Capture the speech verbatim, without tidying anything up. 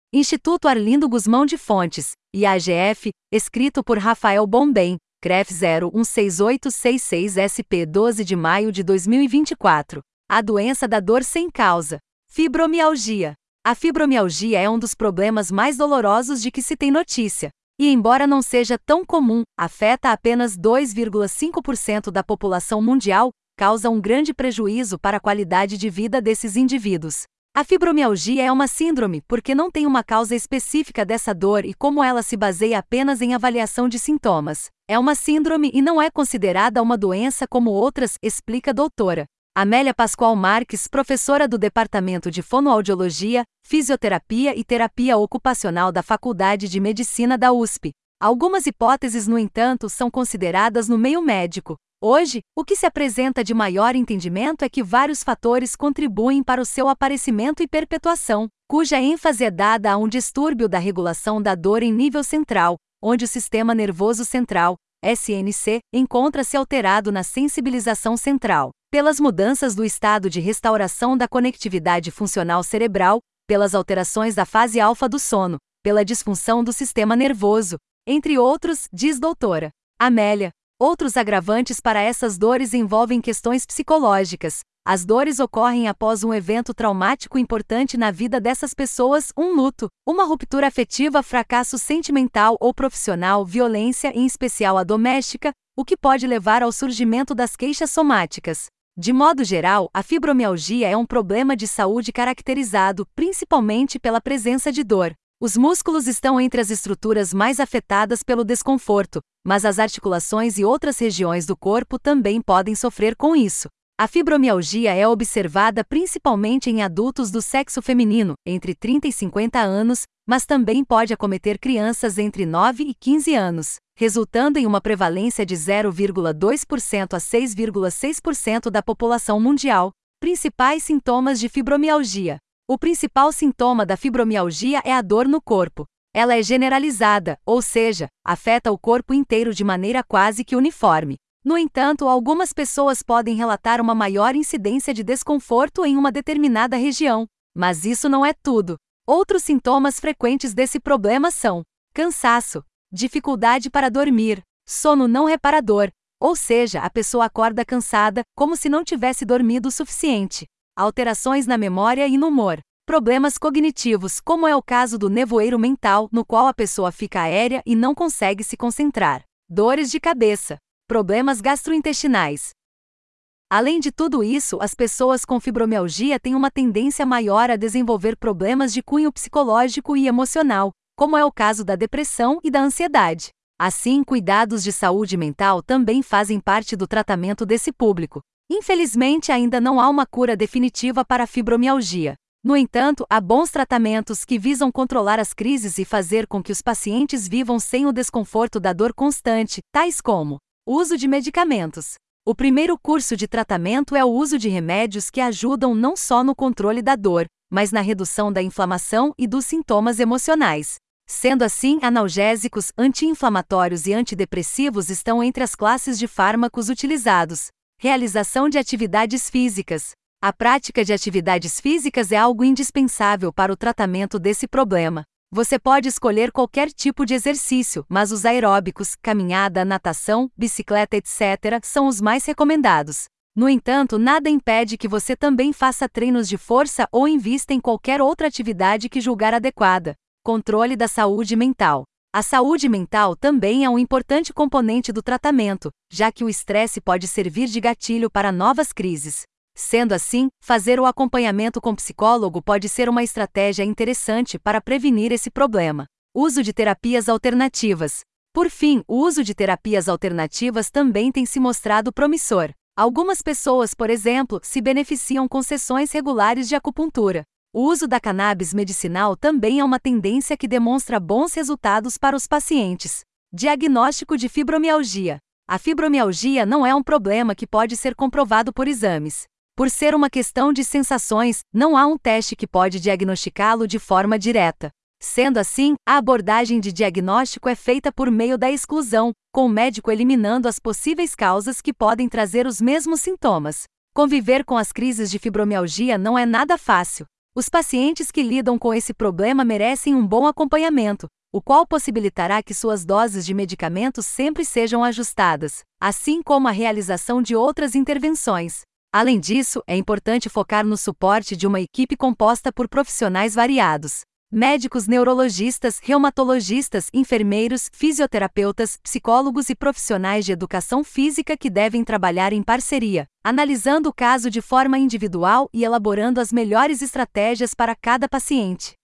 Instituto Arlindo Guzmão de Fontes, I A G F, escrito por Rafael Bombem, C R E F zero um seis oito seis seis S P doze de maio de dois mil e vinte e quatro. A doença da dor sem causa. Fibromialgia. A fibromialgia é um dos problemas mais dolorosos de que se tem notícia. E embora não seja tão comum, afeta apenas dois vírgula cinco por cento da população mundial, causa um grande prejuízo para a qualidade de vida desses indivíduos. A fibromialgia é uma síndrome porque não tem uma causa específica dessa dor e como ela se baseia apenas em avaliação de sintomas. É uma síndrome e não é considerada uma doença como outras, explica a doutora Amélia Pascoal Marques, professora do Departamento de Fonoaudiologia, Fisioterapia e Terapia Ocupacional da Faculdade de Medicina da U S P. Algumas hipóteses, no entanto, são consideradas no meio médico. Hoje, o que se apresenta de maior entendimento é que vários fatores contribuem para o seu aparecimento e perpetuação, cuja ênfase é dada a um distúrbio da regulação da dor em nível central, onde o sistema nervoso central, S N C, encontra-se alterado na sensibilização central, pelas mudanças do estado de restauração da conectividade funcional cerebral, pelas alterações da fase alfa do sono, pela disfunção do sistema nervoso, entre outros, diz doutora Amélia. Outros agravantes para essas dores envolvem questões psicológicas. As dores ocorrem após um evento traumático importante na vida dessas pessoas, um luto, uma ruptura afetiva, fracasso sentimental ou profissional, violência, em especial a doméstica, o que pode levar ao surgimento das queixas somáticas. De modo geral, a fibromialgia é um problema de saúde caracterizado principalmente pela presença de dor. Os músculos estão entre as estruturas mais afetadas pelo desconforto, mas as articulações e outras regiões do corpo também podem sofrer com isso. A fibromialgia é observada principalmente em adultos do sexo feminino, entre trinta e cinquenta anos, mas também pode acometer crianças entre nove e quinze anos, resultando em uma prevalência de zero vírgula dois por cento a seis vírgula seis por cento da população mundial. Principais sintomas de fibromialgia. O principal sintoma da fibromialgia é a dor no corpo. Ela é generalizada, ou seja, afeta o corpo inteiro de maneira quase que uniforme. No entanto, algumas pessoas podem relatar uma maior incidência de desconforto em uma determinada região. Mas isso não é tudo. Outros sintomas frequentes desse problema são cansaço, dificuldade para dormir, sono não reparador, ou seja, a pessoa acorda cansada, como se não tivesse dormido o suficiente. Alterações na memória e no humor. Problemas cognitivos, como é o caso do nevoeiro mental, no qual a pessoa fica aérea e não consegue se concentrar. Dores de cabeça. Problemas gastrointestinais. Além de tudo isso, as pessoas com fibromialgia têm uma tendência maior a desenvolver problemas de cunho psicológico e emocional, como é o caso da depressão e da ansiedade. Assim, cuidados de saúde mental também fazem parte do tratamento desse público. Infelizmente, ainda não há uma cura definitiva para a fibromialgia. No entanto, há bons tratamentos que visam controlar as crises e fazer com que os pacientes vivam sem o desconforto da dor constante, tais como uso de medicamentos. O primeiro curso de tratamento é o uso de remédios que ajudam não só no controle da dor, mas na redução da inflamação e dos sintomas emocionais. Sendo assim, analgésicos, anti-inflamatórios e antidepressivos estão entre as classes de fármacos utilizados. Realização de atividades físicas. A prática de atividades físicas é algo indispensável para o tratamento desse problema. Você pode escolher qualquer tipo de exercício, mas os aeróbicos, caminhada, natação, bicicleta, etcétera, são os mais recomendados. No entanto, nada impede que você também faça treinos de força ou invista em qualquer outra atividade que julgar adequada. Controle da saúde mental. A saúde mental também é um importante componente do tratamento, já que o estresse pode servir de gatilho para novas crises. Sendo assim, fazer o acompanhamento com psicólogo pode ser uma estratégia interessante para prevenir esse problema. Uso de terapias alternativas. Por fim, o uso de terapias alternativas também tem se mostrado promissor. Algumas pessoas, por exemplo, se beneficiam com sessões regulares de acupuntura. O uso da cannabis medicinal também é uma tendência que demonstra bons resultados para os pacientes. Diagnóstico de fibromialgia. A fibromialgia não é um problema que pode ser comprovado por exames. Por ser uma questão de sensações, não há um teste que pode diagnosticá-lo de forma direta. Sendo assim, a abordagem de diagnóstico é feita por meio da exclusão, com o médico eliminando as possíveis causas que podem trazer os mesmos sintomas. Conviver com as crises de fibromialgia não é nada fácil. Os pacientes que lidam com esse problema merecem um bom acompanhamento, o qual possibilitará que suas doses de medicamentos sempre sejam ajustadas, assim como a realização de outras intervenções. Além disso, é importante focar no suporte de uma equipe composta por profissionais variados: médicos neurologistas, reumatologistas, enfermeiros, fisioterapeutas, psicólogos e profissionais de educação física que devem trabalhar em parceria, analisando o caso de forma individual e elaborando as melhores estratégias para cada paciente.